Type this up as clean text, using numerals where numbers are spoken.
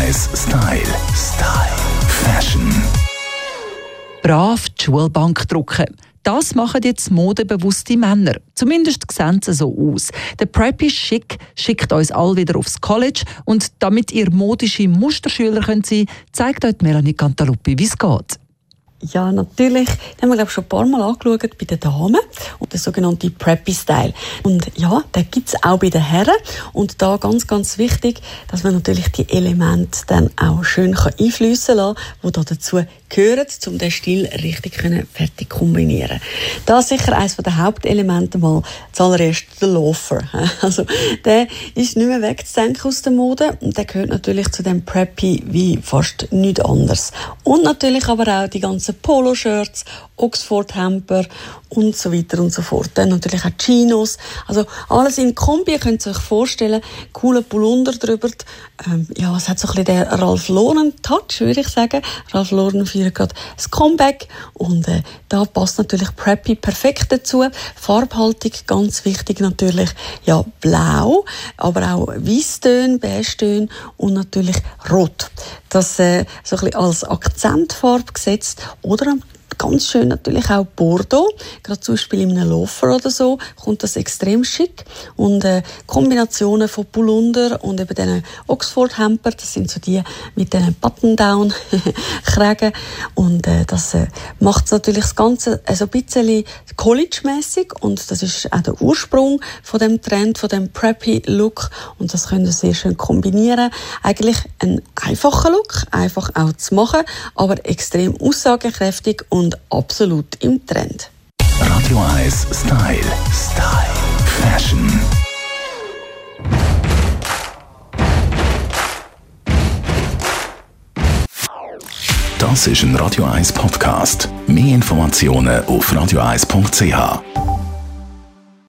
1 Style. Fashion. Brav die Schulbank drucken. Das machen jetzt modebewusste Männer. Zumindest sehen sie so aus. Der Preppy Chic schickt uns alle wieder aufs College. Und damit ihr modische Musterschüler sein könnt, zeigt euch Melanie Cantaluppi, wie es geht. Ja, natürlich. Den haben wir, schon ein paar Mal angeschaut bei den Damen. Und der sogenannte Preppy-Style. Und ja, den gibt's auch bei den Herren. Und da ganz, ganz wichtig, dass man natürlich die Elemente dann auch schön einfliessen lassen kann, die da dazu gehören, um den Stil richtig fertig kombinieren. Da sicher eines der Hauptelemente mal zuallererst der Loafer. Also, der ist nicht mehr wegzudenken aus der Mode. Und der gehört natürlich zu dem Preppy wie fast nichts anderes. Und natürlich aber auch die ganzen Poloshirts, Oxford-Hemper und so weiter und so fort. Dann natürlich auch Chinos. Also alles in Kombi, ihr könnt es euch vorstellen. Cooler Pullunder drüber. Ja, es hat so ein bisschen den Ralph Lauren-Touch, würde ich sagen. Ralph Lauren feiert gerade das Comeback. Und da passt natürlich Preppy perfekt dazu. Farbhaltung, ganz wichtig natürlich. Ja, blau, aber auch Weisstöne, Beigetöne und natürlich Rot. Das so ein bisschen als Akzentfarbe gesetzt. Oder ganz schön natürlich auch Bordeaux. Gerade zum Beispiel in einem Loafer oder so kommt das extrem schick. Und Kombinationen von Pullunder und eben diesen Oxford-Hemper, das sind so die mit diesen Button-Down-Kragen. Und das macht natürlich das Ganze so ein bisschen College-mässig. Und das ist auch der Ursprung von dem Trend, von dem Preppy-Look. Und das können wir sehr schön kombinieren. Eigentlich ein einfacher Look, einfach auch zu machen, aber extrem aussagekräftig und absolut im Trend. Radio 1 Style. Fashion. Das ist ein Radio 1 Podcast. Mehr Informationen auf radio1.ch.